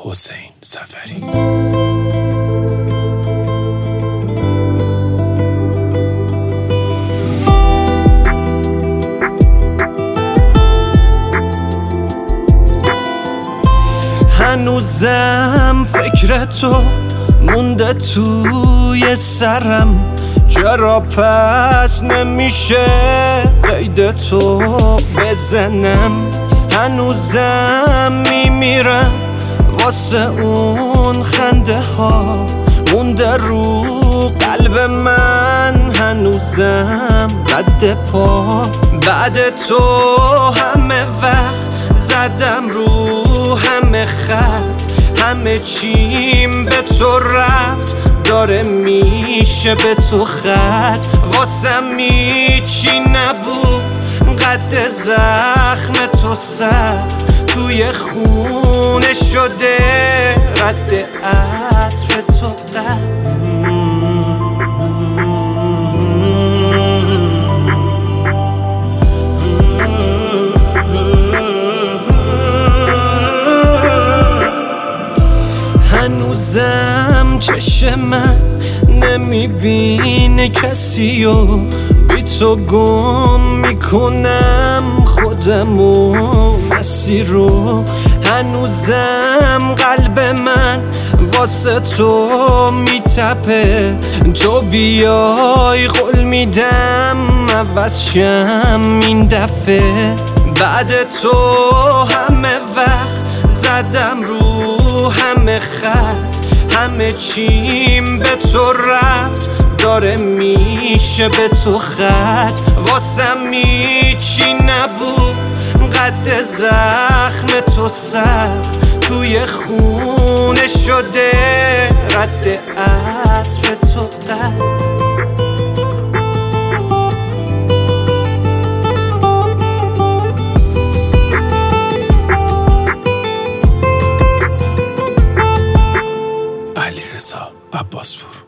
حسین سفری. هنوزم فکر تو مونده توی سرم، چرا پس نمیشه قید تو بزنم؟ هنوزم میمیرم واسه اون خنده ها مونده رو قلب من، هنوزم رد پا. بعد تو همه وقت زدم رو همه خط، همه چیم به تو رفت داره میشه به تو خط. واسم هیچی نبود قد زخم تو سخت، توی خونه شده رد عطر تو قد. هنوزم چشم من نمیبینه کسی و بی تو گم میکنم خودم و مسیر رو. هنوزم قلب من واسه تو میتپه، تو بیای قول میدم عوض شم این دفعه. بعد تو همه وقت زدم رو همه خط، همه چیم به تو رفت داره میشه به تو خط. واسم هیچی نبود قد زخم تو سخت، توی خونه شده رد عطر تو قد. علیرضا عباسپور.